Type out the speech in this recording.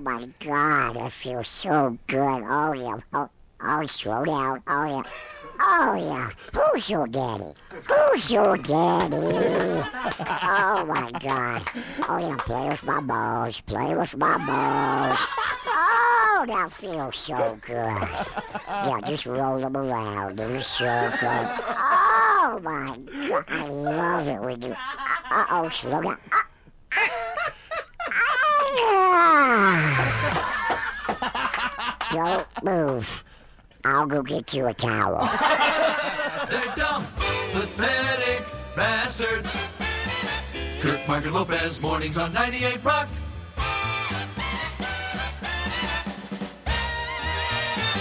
my God, that feels so good. Oh, yeah. Oh, slow down. Oh, yeah. Oh, yeah. Who's your daddy? Who's your daddy? Oh, my God. Oh, yeah, play with my balls. Play with my balls. Oh, that feels so good. Yeah, just roll them around in a circle. Oh, my God. I love it when you... Uh-oh, slow down. Don't move. I'll go get you a towel. They're dumb, pathetic bastards. Kirk Margaret Lopez, mornings on 98 Rock.